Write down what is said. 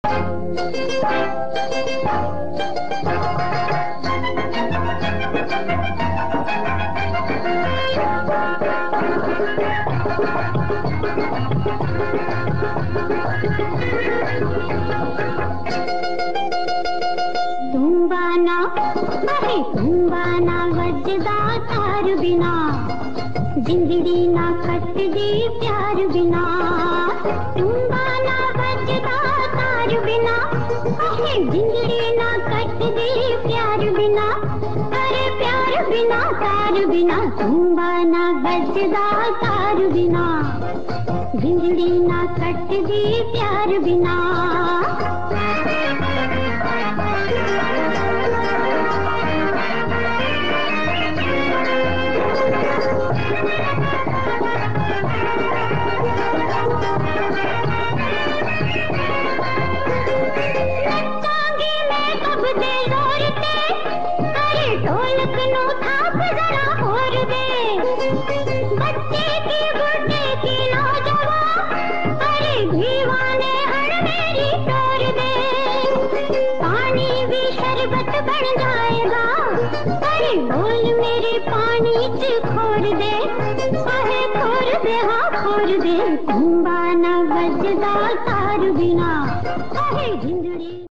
तुम्बाना अरे तुम्बाना वजदा तार बिना जिंदड़ी ना कट दे प्यार बिना। तुम्बाना वजदा तार बिना अरे जिंदड़ी ना कट दे प्यार बिना। अरे प्यार बिना तार बिना तुम्बाना वजदा तार बिना जिंदड़ी ना कट दे प्यार बिना। ढोलक नो थाप जरा होर दे बच्चे की बुढ़े की नौजवान अरे दीवाने हर मेरी तोड़ दे। पानी भी शरबत बन जाएगा अरे बोल मेरे पानी च खोर दे। अरे खोर दे हाँ खोर दे तुम्बाना वजदा तार बिना अरे जिंदड़ी।